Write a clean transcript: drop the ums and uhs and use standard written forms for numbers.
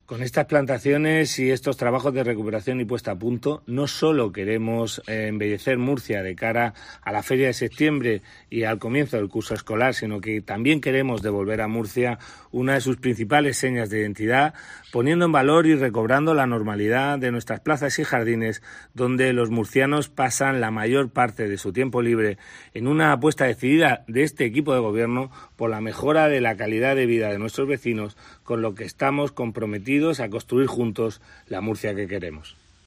Con estas plantaciones y estos trabajos de recuperación y puesta a punto, no solo queremos embellecer Murcia de cara a la feria de septiembre y al comienzo del curso escolar, sino que también queremos devolver a Murcia una de sus principales señas de identidad, poniendo en valor y recobrando la normalidad de nuestras plazas y jardines, donde los murcianos pasan la mayor parte de su tiempo libre, en una apuesta decidida de este equipo de gobierno por la mejora de la calidad de vida de nuestros vecinos, con lo que estamos comprometidos a construir juntos la Murcia que queremos.